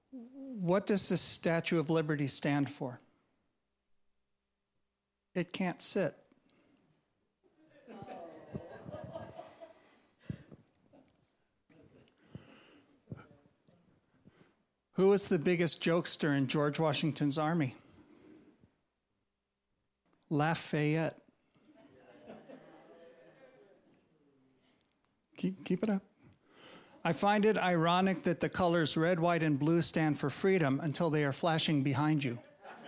What does the Statue of Liberty stand for? It can't sit. Who was the biggest jokester in George Washington's army? Lafayette. Keep it up. I find it ironic that the colors red, white, and blue stand for freedom until they are flashing behind you.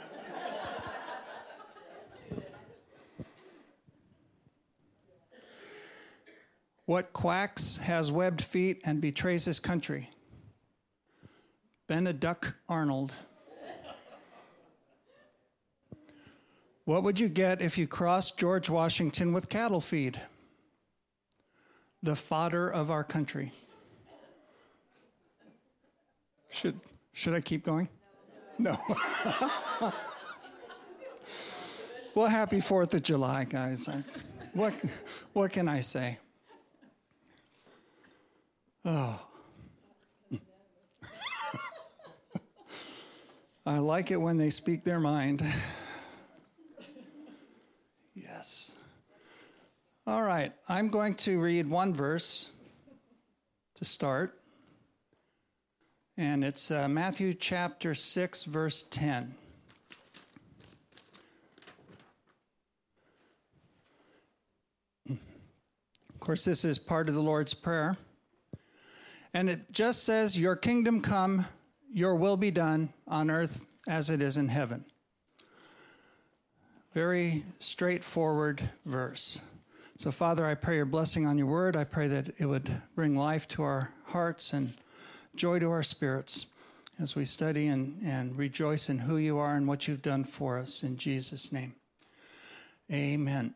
What quacks, has webbed feet, and betrays his country? Benedict Arnold. What would you get if you crossed George Washington with cattle feed? The fodder of our country. Should I keep going? No. Well, happy 4th of July, guys. What can I say? Oh. I like it when they speak their mind. Yes. All right, I'm going to read one verse to start. And it's Matthew chapter 6, verse 10. Of course, this is part of the Lord's Prayer. And it just says, "Your kingdom come, your will be done on earth as it is in heaven." Very straightforward verse. So, Father, I pray your blessing on your word. I pray that it would bring life to our hearts and joy to our spirits as we study and rejoice in who you are and what you've done for us. In Jesus' name, amen.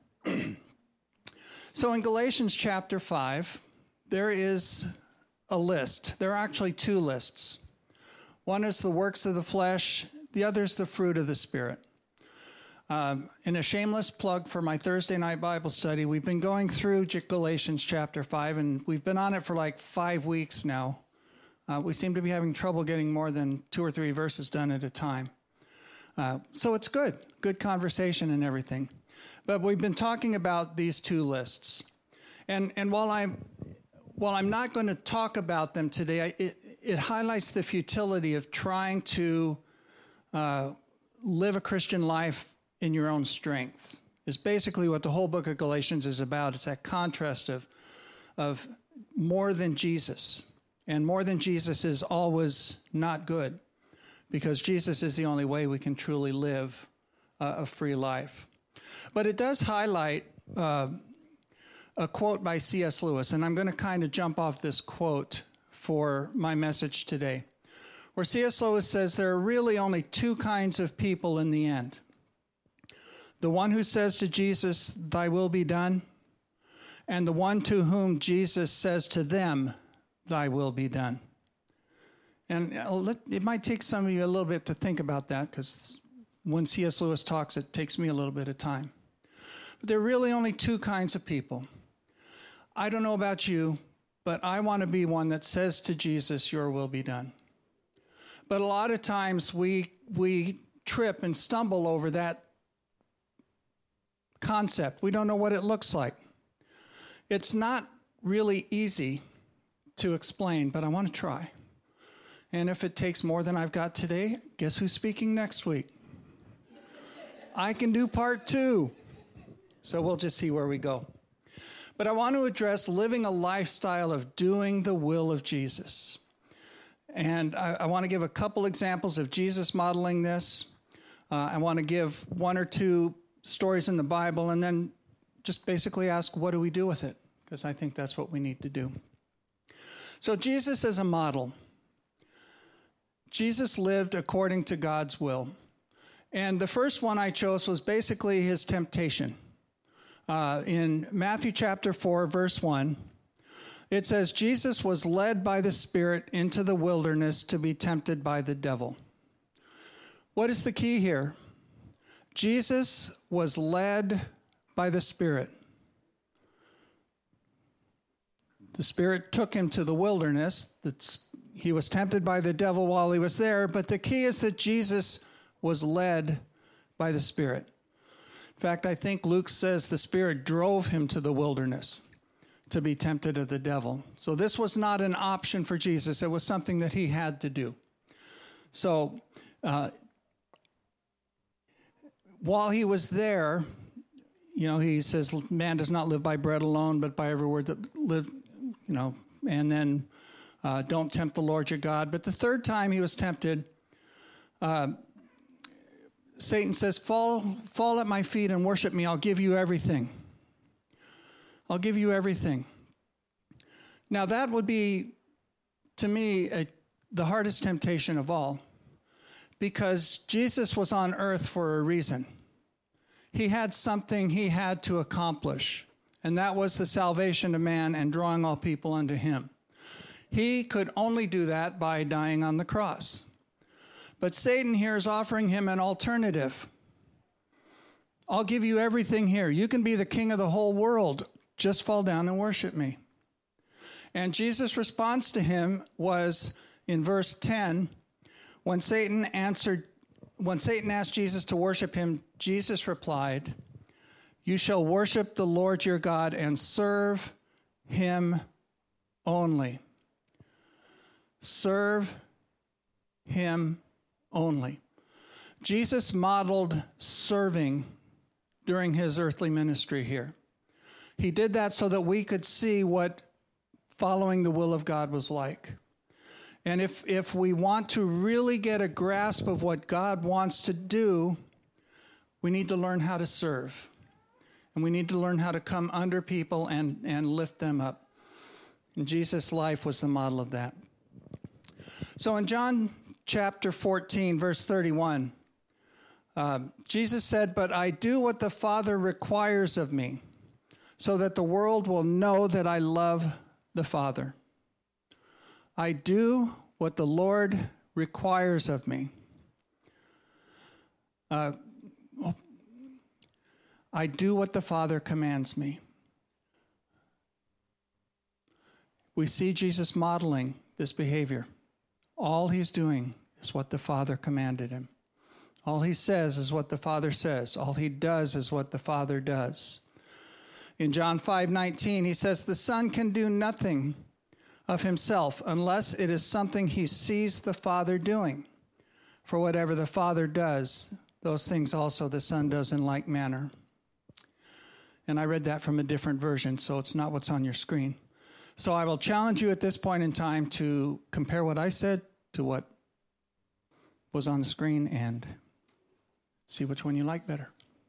So in Galatians chapter 5, there is a list. There are actually two lists. One is the works of the flesh. The other is the fruit of the Spirit. In a shameless plug for my Thursday night Bible study, we've been going through Galatians chapter 5, and we've been on it for like 5 weeks now. We seem to be having trouble getting more than 2 or 3 verses done at a time. So it's good conversation and everything. But we've been talking about these two lists. And while I'm not going to talk about them today, it highlights the futility of trying to live a Christian life in your own strength. Is basically what the whole book of Galatians is about. It's that contrast of more than Jesus. And more than Jesus is always not good, because Jesus is the only way we can truly live a free life. But it does highlight a quote by C.S. Lewis, and I'm going to kind of jump off this quote for my message today, where C.S. Lewis says there are really only two kinds of people in the end. The one who says to Jesus, "Thy will be done," and the one to whom Jesus says to them, "Thy will be done." And it might take some of you a little bit to think about that, because when C.S. Lewis talks, it takes me a little bit of time. But there are really only two kinds of people. I don't know about you, but I want to be one that says to Jesus, "Your will be done." But a lot of times we trip and stumble over that concept. We don't know what it looks like. It's not really easy to explain, but I want to try. And if it takes more than I've got today, guess who's speaking next week? I can do part 2. So we'll just see where we go. But I want to address living a lifestyle of doing the will of Jesus. And I want to give a couple examples of Jesus modeling this. I want to give 1 or 2 stories in the Bible, and then just basically ask, what do we do with it? Because I think that's what we need to do. So Jesus as a model. Jesus lived according to God's will. And the first one I chose was basically his temptation. In Matthew chapter 4, verse 1, it says, Jesus was led by the Spirit into the wilderness to be tempted by the devil. What is the key here? Jesus was led by the Spirit. The Spirit took him to the wilderness. he was tempted by the devil while he was there, but the key is that Jesus was led by the Spirit. In fact, I think Luke says the Spirit drove him to the wilderness to be tempted of the devil. So this was not an option for Jesus. It was something that he had to do. So while he was there, he says, man does not live by bread alone, but by every word that live, and then don't tempt the Lord your God. But the third time he was tempted, Satan says, fall at my feet and worship me. I'll give you everything. I'll give you everything. Now that would be, to me, the hardest temptation of all, because Jesus was on earth for a reason. He had something he had to accomplish, and that was the salvation of man and drawing all people unto him. He could only do that by dying on the cross. But Satan here is offering him an alternative. I'll give you everything here. You can be the king of the whole world. Just fall down and worship me. And Jesus' response to him was in verse 10, when Satan asked Jesus to worship him, Jesus replied, you shall worship the Lord your God and serve him only. Serve him only. Jesus modeled serving during his earthly ministry here. He did that so that we could see what following the will of God was like. And if we want to really get a grasp of what God wants to do, we need to learn how to serve. And we need to learn how to come under people and lift them up. And Jesus' life was the model of that. So in John chapter 14, verse 31, Jesus said, but I do what the Father requires of me, so that the world will know that I love the Father. I do what the Lord requires of me. I do what the Father commands me. We see Jesus modeling this behavior. All he's doing is what the Father commanded him. All he says is what the Father says. All he does is what the Father does. In John 5:19, he says, the Son can do nothing of himself unless it is something he sees the Father doing. For whatever the Father does, those things also the Son does in like manner. And I read that from a different version, so it's not what's on your screen. So I will challenge you at this point in time to compare what I said to what was on the screen and see which one you like better.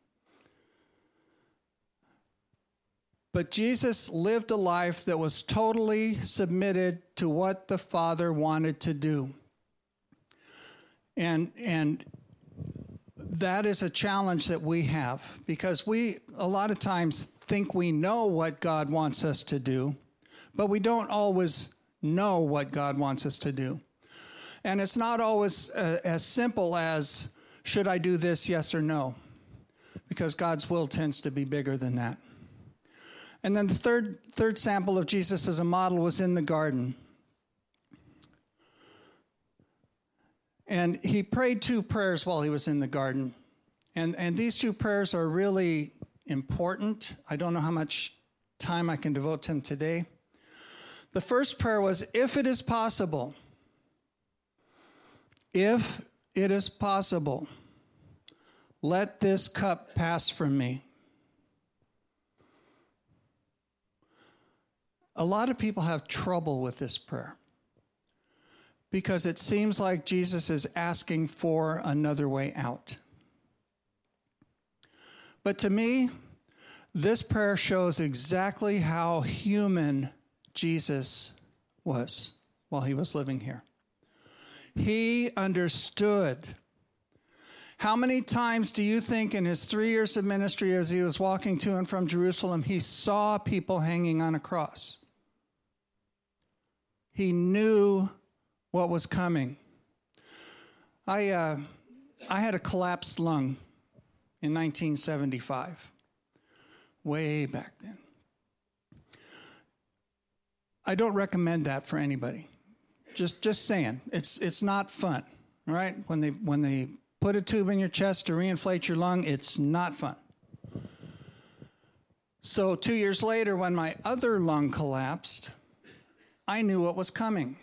But Jesus lived a life that was totally submitted to what the Father wanted to do. And that is a challenge that we have, because we a lot of times think we know what God wants us to do, but we don't always know what God wants us to do. And it's not always as simple as, should I do this, yes or no? Because God's will tends to be bigger than that. And then the third sample of Jesus as a model was in the garden. And he prayed two prayers while he was in the garden. And these two prayers are really important. I don't know how much time I can devote to them today. The first prayer was, if it is possible, let this cup pass from me. A lot of people have trouble with this prayer because it seems like Jesus is asking for another way out. But to me, this prayer shows exactly how human Jesus was while he was living here. He understood. How many times do you think in his 3 years of ministry, as he was walking to and from Jerusalem, he saw people hanging on a cross? He knew what was coming. I had a collapsed lung in 1975, way back then. I don't recommend that for anybody. Just saying. It's not fun, right? When they put a tube in your chest to reinflate your lung, it's not fun. So 2 years later, when my other lung collapsed, I knew what was coming.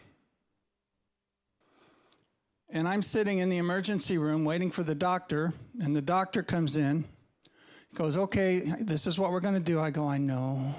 And I'm sitting in the emergency room waiting for the doctor, and the doctor comes in, goes, okay, this is what we're going to do. I go, I know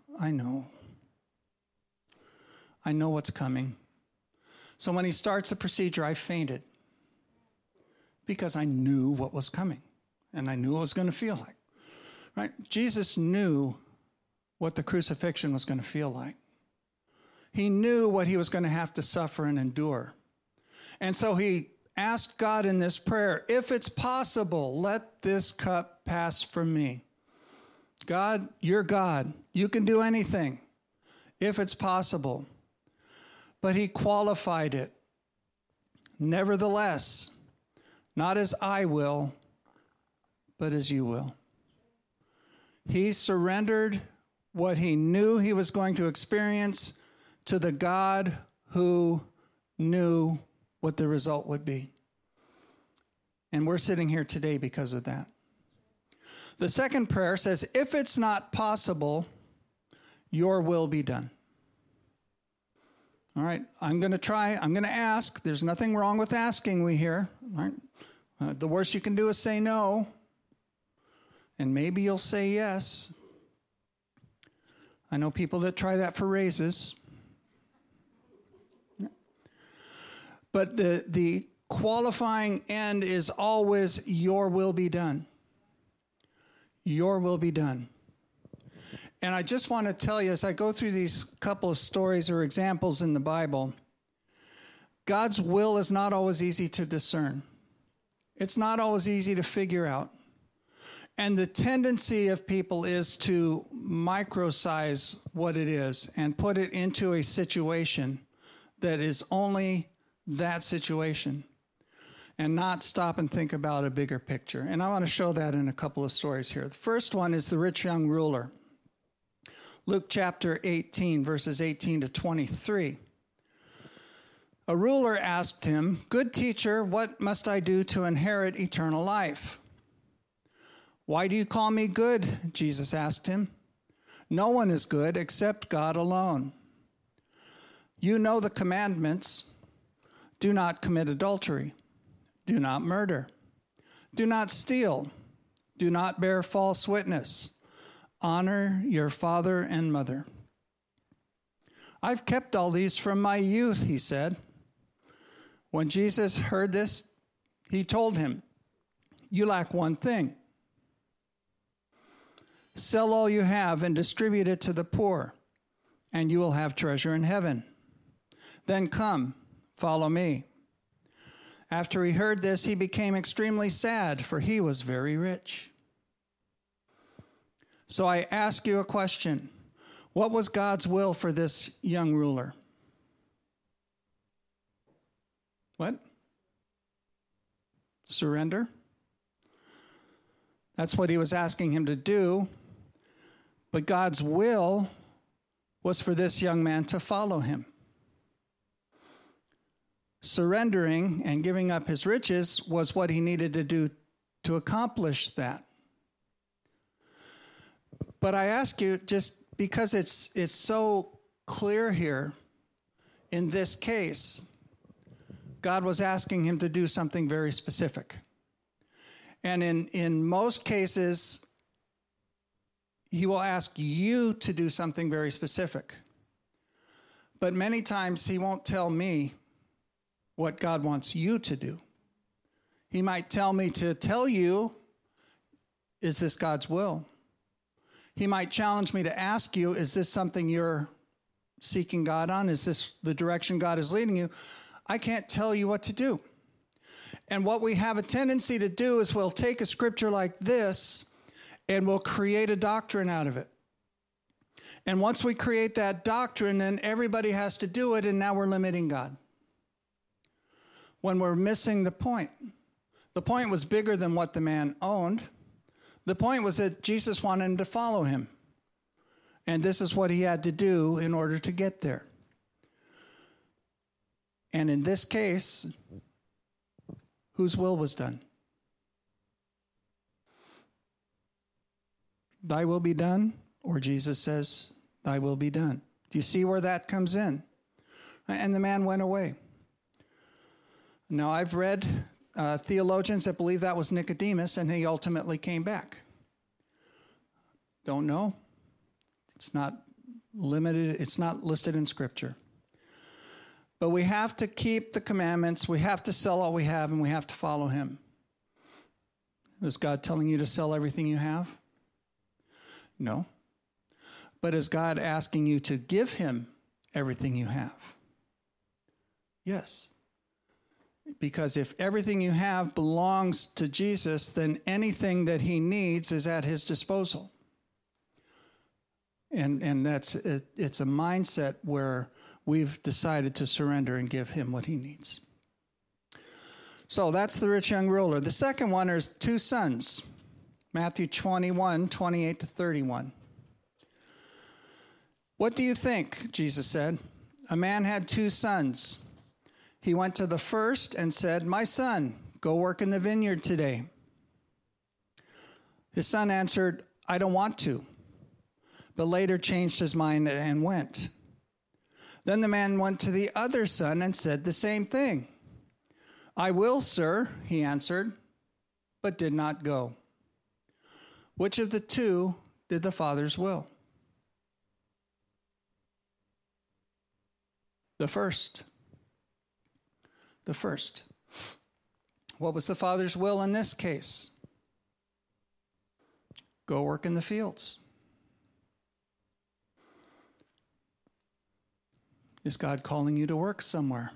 what's coming. So when he starts the procedure, I fainted because I knew what was coming, and I knew what it was going to feel like. Right? Jesus knew what the crucifixion was going to feel like. He knew what he was going to have to suffer and endure. And so he asked God in this prayer, if it's possible, let this cup pass from me. God, you're God. You can do anything if it's possible. But he qualified it. Nevertheless, not as I will, but as you will. He surrendered what he knew he was going to experience to the God who knew what the result would be. And we're sitting here today because of that. The second prayer says, if it's not possible, your will be done. All right, I'm going to ask. There's nothing wrong with asking, we hear. All right? The worst you can do is say no. And maybe you'll say yes. I know people that try that for raises. But the qualifying end is always, your will be done. Your will be done. And I just want to tell you, as I go through these couple of stories or examples in the Bible, God's will is not always easy to discern. It's not always easy to figure out. And the tendency of people is to microsize what it is and put it into a situation that is only that situation and not stop and think about a bigger picture. And I want to show that in a couple of stories here. The first one is the rich young ruler. Luke chapter 18, verses 18 to 23. A ruler asked him, "Good teacher, what must I do to inherit eternal life?" "Why do you call me good?" Jesus asked him. "No one is good except God alone. You know the commandments. Do not commit adultery. Do not murder. Do not steal. Do not bear false witness. Honor your father and mother." "I've kept all these from my youth," he said. When Jesus heard this, he told him, "You lack one thing. Sell all you have and distribute it to the poor, and you will have treasure in heaven. Then come, follow me." After he heard this, he became extremely sad, for he was very rich. So I ask you a question. What was God's will for this young ruler? What? Surrender? That's what he was asking him to do. But God's will was for this young man to follow him. Surrendering and giving up his riches was what he needed to do to accomplish that. But I ask you, just because it's so clear here, in this case, God was asking him to do something very specific. And in most cases, he will ask you to do something very specific. But many times he won't tell me what God wants you to do. He might tell me to tell you, is this God's will? He might challenge me to ask you, is this something you're seeking God on? Is this the direction God is leading you? I can't tell you what to do. And what we have a tendency to do is we'll take a scripture like this and we'll create a doctrine out of it. And once we create that doctrine, then everybody has to do it, and now we're limiting God. When we're missing the point. The point was bigger than what the man owned. The point was that Jesus wanted him to follow him. And this is what he had to do in order to get there. And in this case, whose will was done? Thy will be done, or Jesus says, thy will be done. Do you see where that comes in? And the man went away. Now, I've read theologians that believe that was Nicodemus, and he ultimately came back. Don't know. It's not limited. It's not listed in Scripture. But we have to keep the commandments. We have to sell all we have, and we have to follow him. Is God telling you to sell everything you have? No. But is God asking you to give him everything you have? Yes. Because if everything you have belongs to Jesus, then anything that he needs is at his disposal. And it's a mindset where we've decided to surrender and give him what he needs. So that's the rich young ruler. The second one is two sons. Matthew 21, 28 to 31. What do you think? Jesus said. A man had two sons. He went to the first and said, my son, go work in the vineyard today. His son answered, I don't want to, but later changed his mind and went. Then the man went to the other son and said the same thing. I will, sir, he answered, but did not go. Which of the two did the father's will? The first. The first. What was the father's will in this case? Go work in the fields. Is God calling you to work somewhere?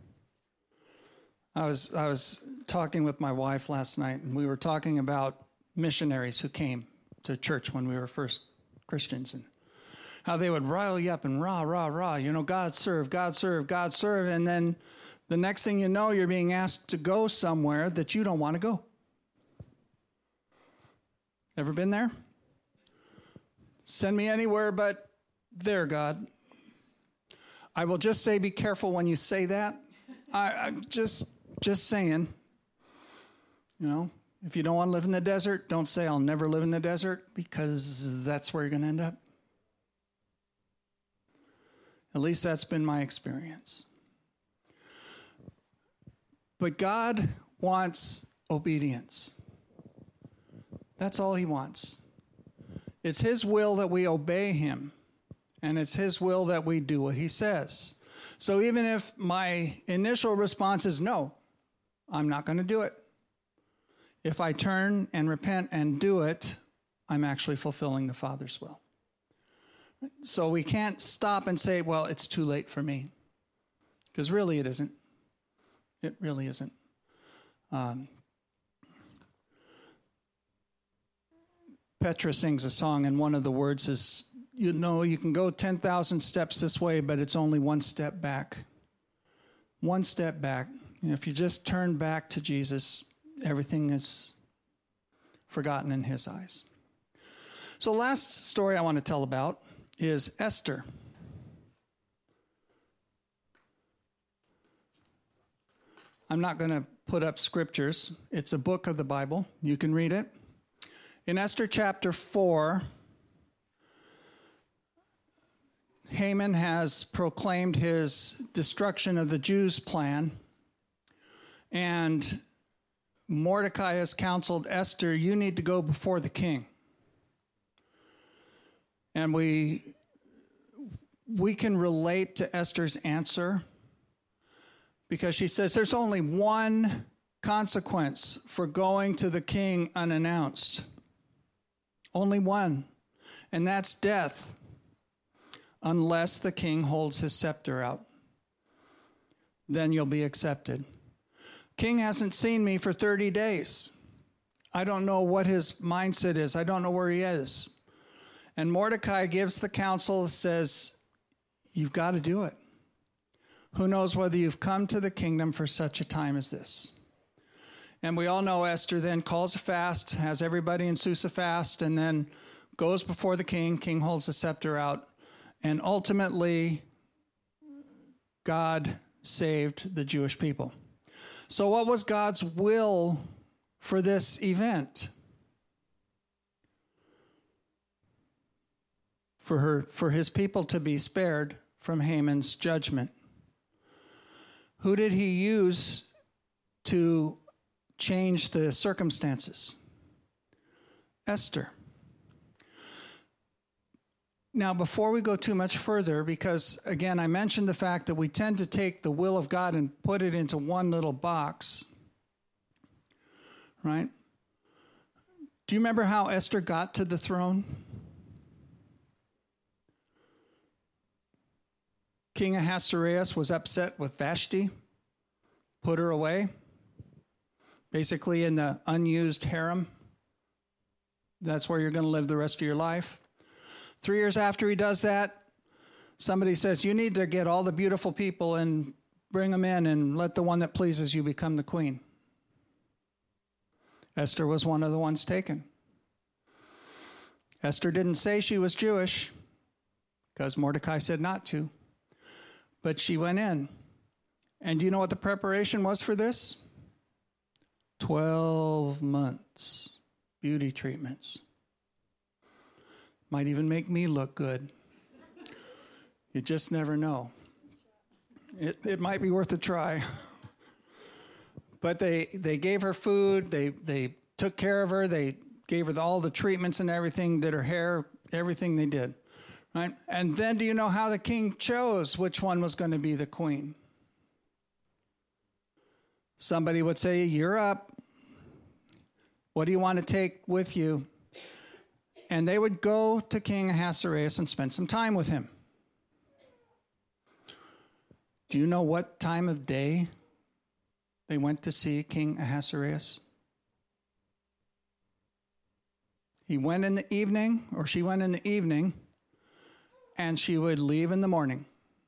I was talking with my wife last night, and we were talking about missionaries who came to church when we were first Christians, and how they would rile you up and rah, rah, rah, God serve, God serve, God serve, and then the next thing you know, you're being asked to go somewhere that you don't want to go. Ever been there? Send me anywhere but there, God. I will just say, be careful when you say that. I'm just saying, if you don't want to live in the desert, don't say I'll never live in the desert, because that's where you're going to end up. At least that's been my experience. But God wants obedience. That's all he wants. It's his will that we obey him, and it's his will that we do what he says. So even if my initial response is no, I'm not going to do it. If I turn and repent and do it, I'm actually fulfilling the Father's will. So we can't stop and say, well, it's too late for me. Because really it isn't. It really isn't. Petra sings a song, and one of the words is, you can go 10,000 steps this way, but it's only one step back. One step back. If you just turn back to Jesus, everything is forgotten in his eyes. So the last story I want to tell about is Esther. I'm not going to put up scriptures. It's a book of the Bible. You can read it. In Esther chapter 4, Haman has proclaimed his destruction of the Jews' plan, and Mordecai has counseled Esther, you need to go before the king. And we can relate to Esther's answer, because she says there's only one consequence for going to the king unannounced. Only one, and that's death, unless the king holds his scepter out. Then you'll be accepted. King hasn't seen me for 30 days. I don't know what his mindset is. I don't know where he is. And Mordecai gives the counsel, says, you've got to do it. Who knows whether you've come to the kingdom for such a time as this? And we all know Esther then calls a fast, has everybody in Susa fast, and then goes before the king. King holds the scepter out. And ultimately, God saved the Jewish people. So what was God's will for this event? For his people to be spared from Haman's judgment. Who did he use to change the circumstances? Esther. Now, before we go too much further, because, again, I mentioned the fact that we tend to take the will of God and put it into one little box, right? Do you remember how Esther got to the throne? King Ahasuerus was upset with Vashti, put her away, basically in the unused harem. That's where you're going to live the rest of your life. 3 years after he does that, somebody says, you need to get all the beautiful people and bring them in and let the one that pleases you become the queen. Esther was one of the ones taken. Esther didn't say she was Jewish because Mordecai said not to, but she went in. And do you know what the preparation was for this? 12 months, beauty treatments. Might even make me look good. You just never know. It might be worth a try. But they gave her food. They took care of her. They gave her all the treatments and everything, did her hair, everything they did. Right? And then do you know how the king chose which one was going to be the queen? Somebody would say, you're up. What do you want to take with you? And they would go to King Ahasuerus and spend some time with him. Do you know what time of day they went to see King Ahasuerus? He went in the evening, or she went in the evening, and she would leave in the morning.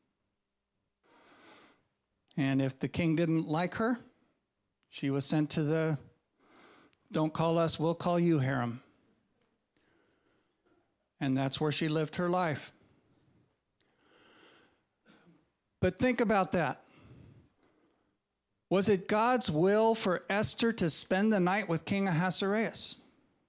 And if the king didn't like her, she was sent to the, don't call us, we'll call you harem. And that's where she lived her life. But think about that. Was it God's will for Esther to spend the night with King Ahasuerus?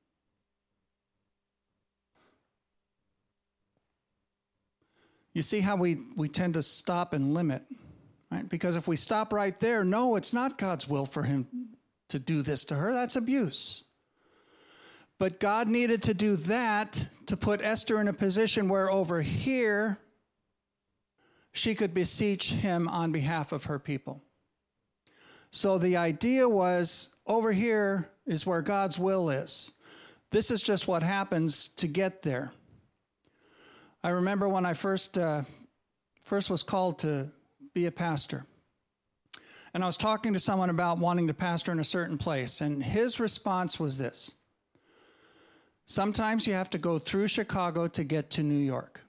You see how we tend to stop and limit, right? Because if we stop right there, no, it's not God's will for him to do this to her. That's abuse. But God needed to do that to put Esther in a position where over here, she could beseech him on behalf of her people. So the idea was, over here is where God's will is. This is just what happens to get there. I remember when I first was called to be a pastor. And I was talking to someone about wanting to pastor in a certain place. And his response was this. Sometimes you have to go through Chicago to get to New York.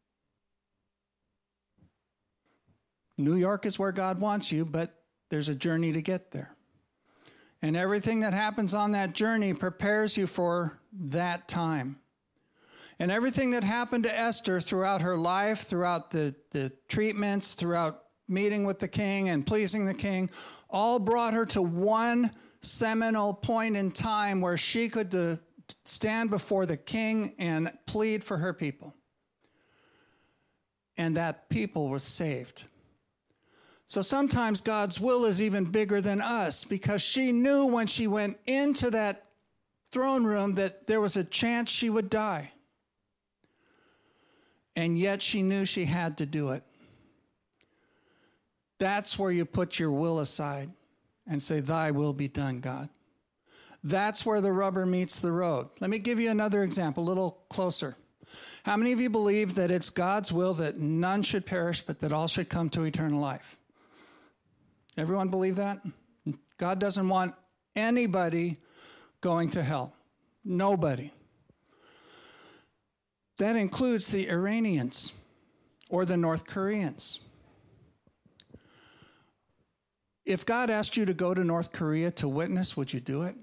New York is where God wants you, but there's a journey to get there. And everything that happens on that journey prepares you for that time. And everything that happened to Esther throughout her life, throughout the treatments, throughout meeting with the king and pleasing the king, all brought her to one seminal point in time where she could stand before the king and plead for her people. And that people was saved. So sometimes God's will is even bigger than us, because she knew when she went into that throne room that there was a chance she would die. And yet she knew she had to do it. That's where you put your will aside and say, thy will be done, God. That's where the rubber meets the road. Let me give you another example, a little closer. How many of you believe that it's God's will that none should perish, but that all should come to eternal life? Everyone believe that? God doesn't want anybody going to hell. Nobody. That includes the Iranians or the North Koreans. If God asked you to go to North Korea to witness, would you do it?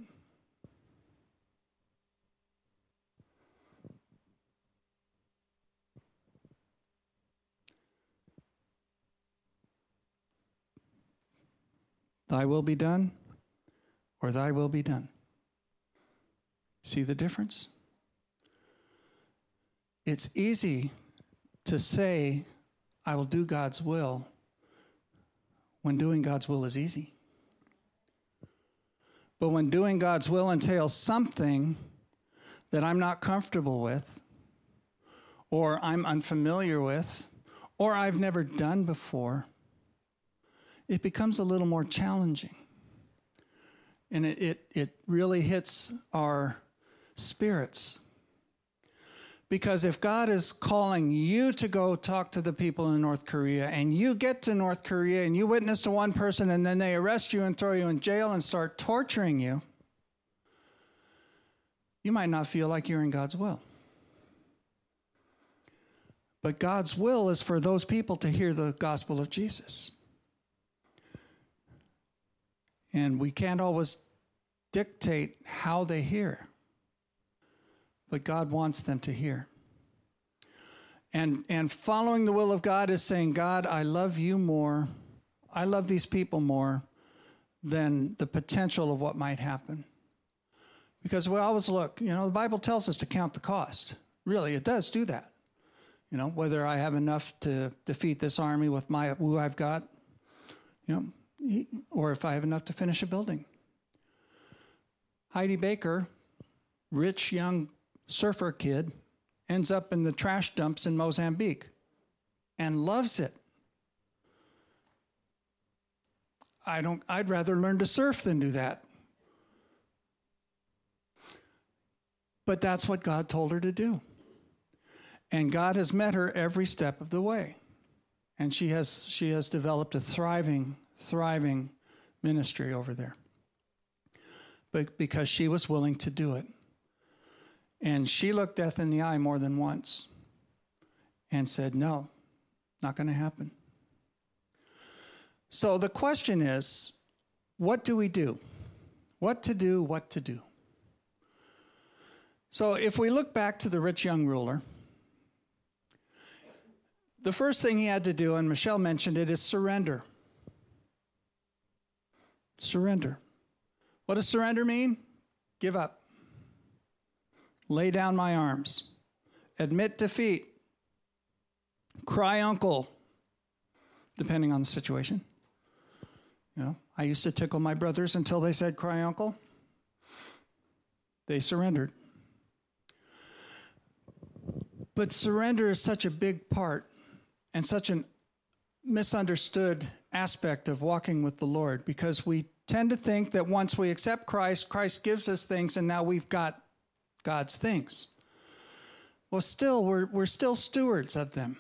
Thy will be done, or thy will be done. See the difference? It's easy to say, I will do God's will, when doing God's will is easy. But when doing God's will entails something that I'm not comfortable with, or I'm unfamiliar with, or I've never done before, it becomes a little more challenging. And it really hits our spirits. Because if God is calling you to go talk to the people in North Korea, and you get to North Korea and you witness to one person and then they arrest you and throw you in jail and start torturing you, you might not feel like you're in God's will. But God's will is for those people to hear the gospel of Jesus. And we can't always dictate how they hear. But God wants them to hear. And following the will of God is saying, God, I love you more. I love these people more than the potential of what might happen. Because we always look, the Bible tells us to count the cost. Really, it does do that. Whether I have enough to defeat this army with who I've got, or if I have enough to finish a building. Heidi Baker, rich young surfer kid, ends up in the trash dumps in Mozambique and loves it. I'd rather learn to surf than do that. But that's what God told her to do. And God has met her every step of the way. And she has developed a thriving ministry over there. But because she was willing to do it. And she looked death in the eye more than once and said, no, not going to happen. So the question is, what do we do? What to do? So if we look back to the rich young ruler, the first thing he had to do, and Michelle mentioned it, is surrender. Surrender. What does surrender mean? Give up. Lay down my arms. Admit defeat. Cry uncle, depending on the situation. I used to tickle my brothers until they said cry uncle. They surrendered. But surrender is such a big part and such a misunderstood aspect of walking with the Lord, because we tend to think that once we accept Christ, Christ gives us things and now we've got God's things. Well, still, we're still stewards of them.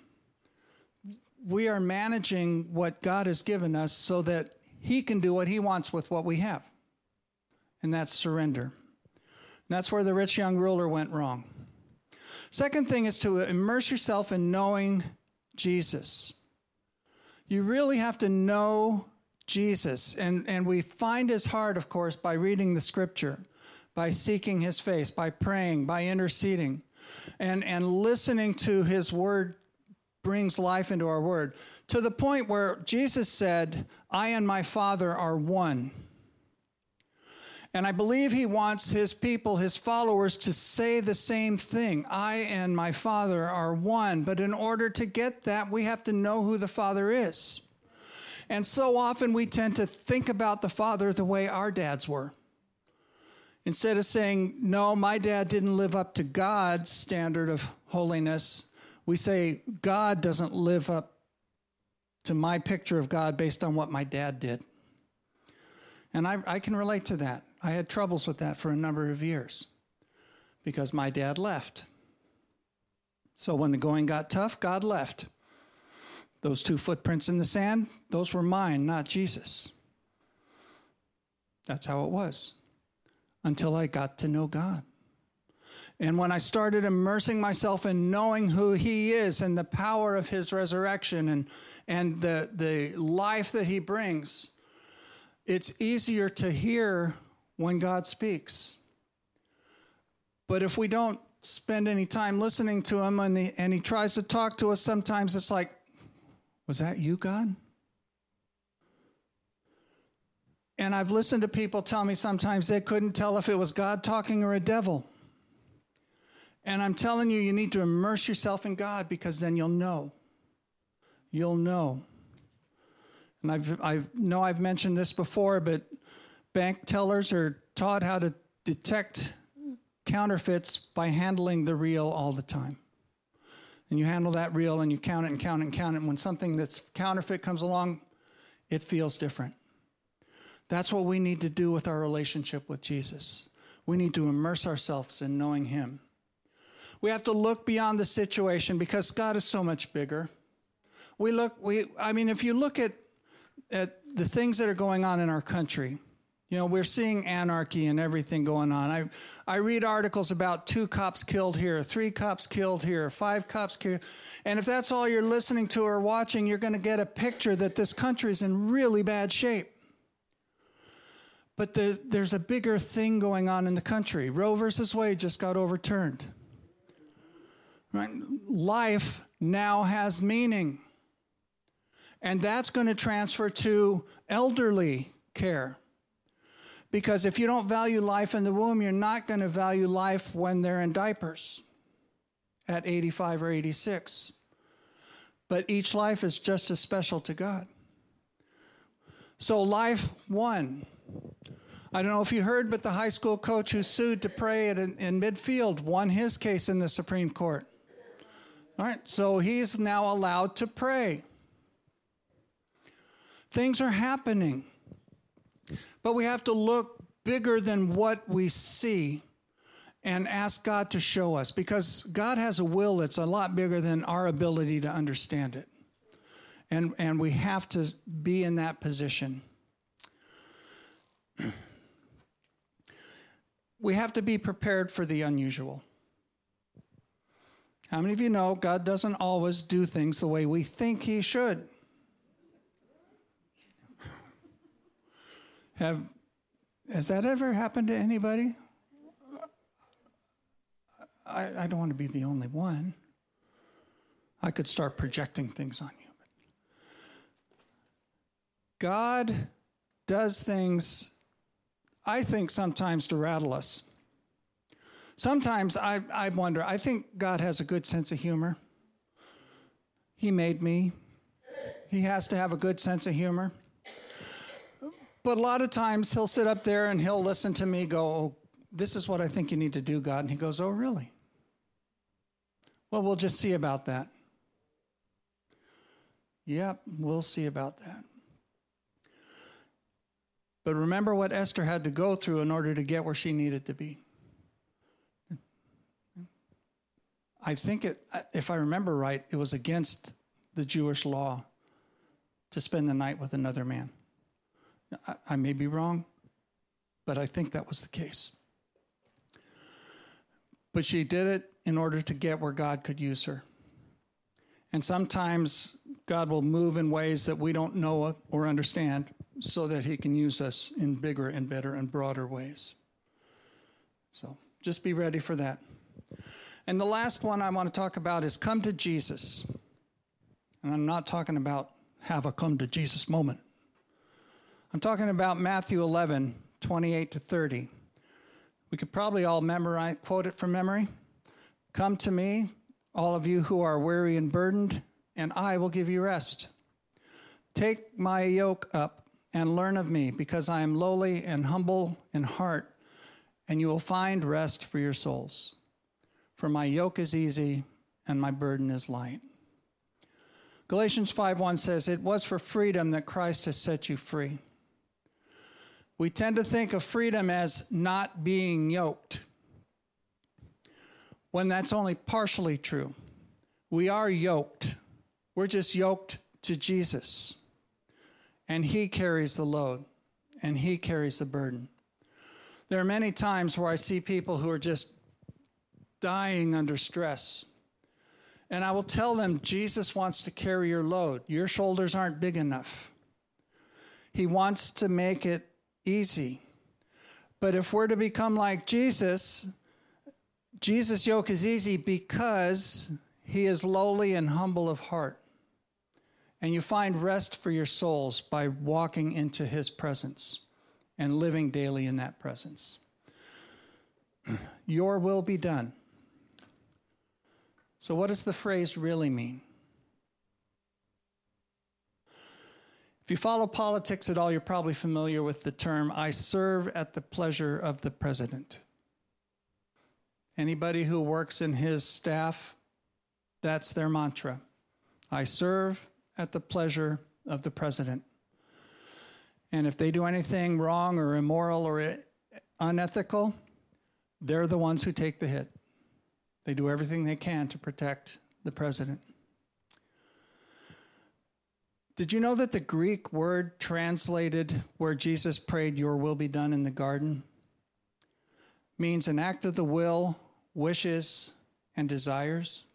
We are managing what God has given us so that he can do what he wants with what we have. And that's surrender. And that's where the rich young ruler went wrong. Second thing is to immerse yourself in knowing Jesus. You really have to know Jesus. And we find his heart, of course, by reading the scripture, by seeking his face, by praying, by interceding. And listening to his word brings life into our word. To the point where Jesus said, I and my Father are one. And I believe he wants his people, his followers, to say the same thing. I and my Father are one. But in order to get that, we have to know who the Father is. And so often we tend to think about the Father the way our dads were. Instead of saying, no, my dad didn't live up to God's standard of holiness, we say, God doesn't live up to my picture of God based on what my dad did. And I can relate to that. I had troubles with that for a number of years because my dad left. So when the going got tough, God left. Those 2 footprints in the sand, those were mine, not Jesus. That's how it was until I got to know God. And when I started immersing myself in knowing who he is and the power of his resurrection and the life that he brings, it's easier to hear when God speaks. But if we don't spend any time listening to him and he tries to talk to us, sometimes it's like, was that you, God? And I've listened to people tell me sometimes they couldn't tell if it was God talking or a devil. And I'm telling you, you need to immerse yourself in God, because then you'll know. You'll know. And I've mentioned this before, but bank tellers are taught how to detect counterfeits by handling the real all the time. And you handle that real and you count it and count it and count it. And when something that's counterfeit comes along, it feels different. That's what we need to do with our relationship with Jesus. We need to immerse ourselves in knowing him. We have to look beyond the situation, because God is so much bigger. If you look at the things that are going on in our country, we're seeing anarchy and everything going on. I read articles about 2 cops killed here, 3 cops killed here, 5 cops killed. And if that's all you're listening to or watching, you're going to get a picture that this country is in really bad shape. But there's a bigger thing going on in the country. Roe versus Wade just got overturned. Right? Life now has meaning. And that's going to transfer to elderly care. Because if you don't value life in the womb, you're not going to value life when they're in diapers at 85 or 86. But each life is just as special to God. So life won. I don't know if you heard, but the high school coach who sued to pray in midfield won his case in the Supreme Court. All right, so he's now allowed to pray. Things are happening. But we have to look bigger than what we see and ask God to show us, because God has a will that's a lot bigger than our ability to understand it. And we have to be in that position. We have to be prepared for the unusual. How many of you know God doesn't always do things the way we think he should? Has that ever happened to anybody? I don't want to be the only one. I could start projecting things on you. God does things, I think, sometimes to rattle us. Sometimes I wonder, I think God has a good sense of humor. He made me. He has to have a good sense of humor. But a lot of times he'll sit up there and he'll listen to me go, "Oh, this is what I think you need to do, God." And he goes, "Oh, really? Well, we'll just see about that." Yep, we'll see about that. But remember what Esther had to go through in order to get where she needed to be. I think if I remember right, it was against the Jewish law to spend the night with another man. I may be wrong, but I think that was the case. But she did it in order to get where God could use her. And sometimes God will move in ways that we don't know or understand so that he can use us in bigger and better and broader ways. So just be ready for that. And the last one I want to talk about is come to Jesus. And I'm not talking about have a come to Jesus moment. I'm talking about Matthew 11, 28 to 30. We could probably all quote it from memory. "Come to me, all of you who are weary and burdened, and I will give you rest. Take my yoke up and learn of me, because I am lowly and humble in heart, and you will find rest for your souls. For my yoke is easy and my burden is light." Galatians 5:1 says, "It was for freedom that Christ has set you free." We tend to think of freedom as not being yoked, when that's only partially true. We are yoked. We're just yoked to Jesus. And he carries the load, and he carries the burden. There are many times where I see people who are just dying under stress. And I will tell them, Jesus wants to carry your load. Your shoulders aren't big enough. He wants to make it easy. But if we're to become like Jesus, Jesus' yoke is easy because he is lowly and humble of heart. And you find rest for your souls by walking into his presence and living daily in that presence. Your will be done. So what does the phrase really mean? If you follow politics at all, you're probably familiar with the term, I serve at the pleasure of the president. Anybody who works in his staff, that's their mantra. I serve at the pleasure of the president. And if they do anything wrong or immoral or unethical, they're the ones who take the hit. They do everything they can to protect the president. Did you know that the Greek word translated where Jesus prayed, your will be done in the garden, means an act of the will, wishes, and desires?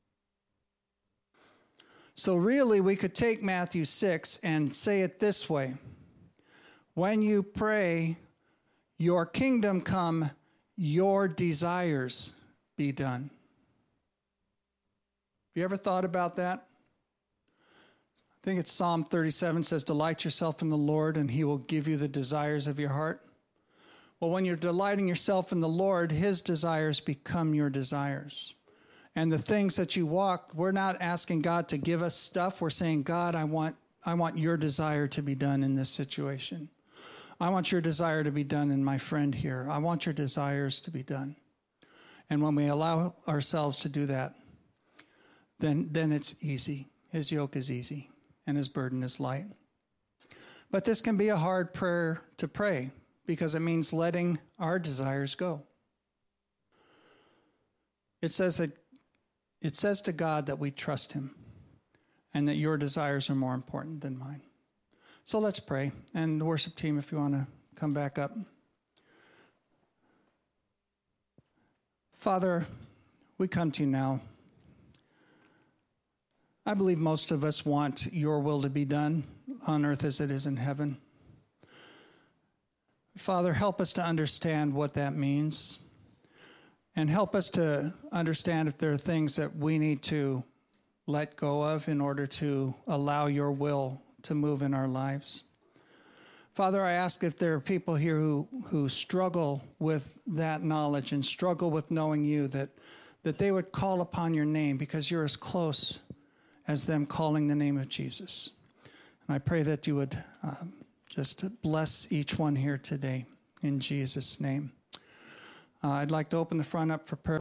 So really, we could take Matthew 6 and say it this way. When you pray, your kingdom come, your desires be done. Have you ever thought about that? I think it's Psalm 37 says, delight yourself in the Lord and he will give you the desires of your heart. Well, when you're delighting yourself in the Lord, his desires become your desires. And the things that you walk, we're not asking God to give us stuff. We're saying, God, I want your desire to be done in this situation. I want your desire to be done in my friend here. I want your desires to be done. And when we allow ourselves to do that, then it's easy. His yoke is easy and his burden is light. But this can be a hard prayer to pray because it means letting our desires go. It says to God that we trust him and that your desires are more important than mine. So let's pray. And the worship team, if you want to come back up. Father, we come to you now. I believe most of us want your will to be done on earth as it is in heaven. Father, help us to understand what that means. And help us to understand if there are things that we need to let go of in order to allow your will to move in our lives. Father, I ask if there are people here who struggle with that knowledge and struggle with knowing you, that they would call upon your name because you're as close as them calling the name of Jesus. And I pray that you would just bless each one here today in Jesus' name. I'd like to open the front up for prayer.